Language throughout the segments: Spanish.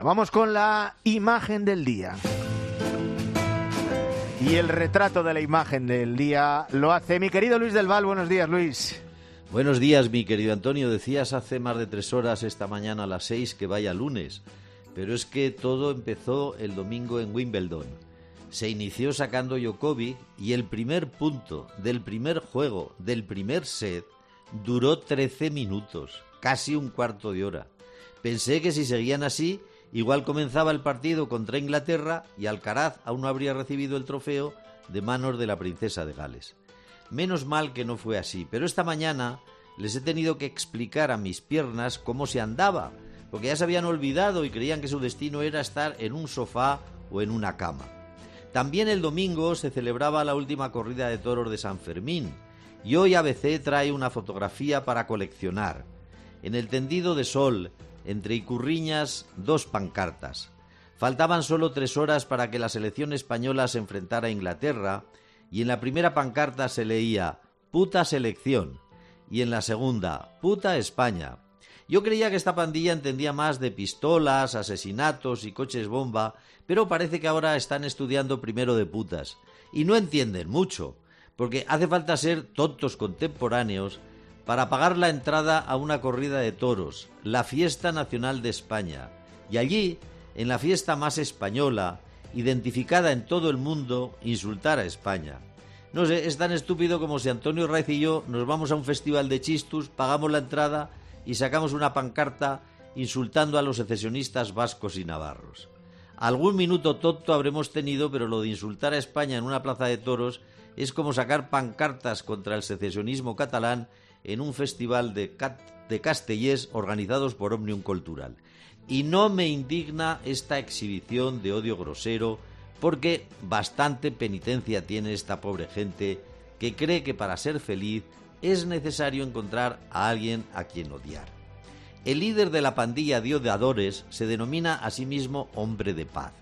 Vamos con la imagen del día. Y el retrato de la imagen del día lo hace mi querido Luis del Val. Buenos días, Luis. Buenos días, mi querido Antonio. Decías hace más de 3 horas esta mañana a las 6 que vaya lunes, pero es que todo empezó el domingo en Wimbledon. Se inició sacando Djokovic y el primer punto del primer juego del primer set duró 13 minutos, casi un cuarto de hora. Pensé que si seguían así, igual comenzaba el partido contra Inglaterra y Alcaraz aún no habría recibido el trofeo de manos de la princesa de Gales. Menos mal que no fue así, pero esta mañana les he tenido que explicar a mis piernas cómo se andaba, porque ya se habían olvidado y creían que su destino era estar en un sofá o en una cama. También el domingo se celebraba la última corrida de toros de San Fermín y hoy ABC trae una fotografía para coleccionar. En el tendido de sol, entre Icurriñas, 2 pancartas. Faltaban solo 3 horas para que la selección española se enfrentara a Inglaterra y en la primera pancarta se leía «Puta selección» y en la segunda «Puta España». Yo creía que esta pandilla entendía más de pistolas, asesinatos y coches bomba, pero parece que ahora están estudiando primero de putas. Y no entienden mucho, porque hace falta ser tontos contemporáneos para pagar la entrada a una corrida de toros, la fiesta nacional de España. Y allí, en la fiesta más española, identificada en todo el mundo, insultar a España. No sé, es tan estúpido como si Antonio Raiz y yo nos vamos a un festival de chistus, pagamos la entrada y sacamos una pancarta insultando a los secesionistas vascos y navarros. Algún minuto tonto habremos tenido, pero lo de insultar a España en una plaza de toros es como sacar pancartas contra el secesionismo catalán en un festival de castellers organizados por Òmnium Cultural. Y no me indigna esta exhibición de odio grosero, porque bastante penitencia tiene esta pobre gente que cree que para ser feliz es necesario encontrar a alguien a quien odiar. El líder de la pandilla de odiadores se denomina a sí mismo hombre de paz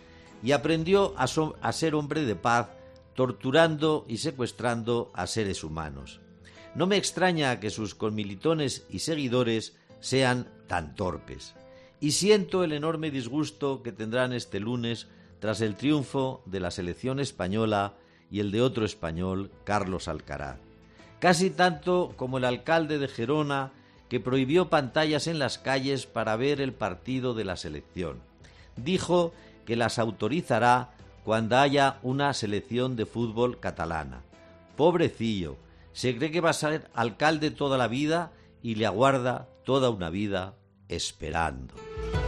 y aprendió a ser hombre de paz torturando y secuestrando a seres humanos. No me extraña que sus conmilitones y seguidores sean tan torpes. Y siento el enorme disgusto que tendrán este lunes tras el triunfo de la selección española y el de otro español, Carlos Alcaraz. Casi tanto como el alcalde de Gerona, que prohibió pantallas en las calles para ver el partido de la selección. Dijo que las autorizará cuando haya una selección de fútbol catalana. Pobrecillo, se cree que va a ser alcalde toda la vida y le aguarda toda una vida esperando.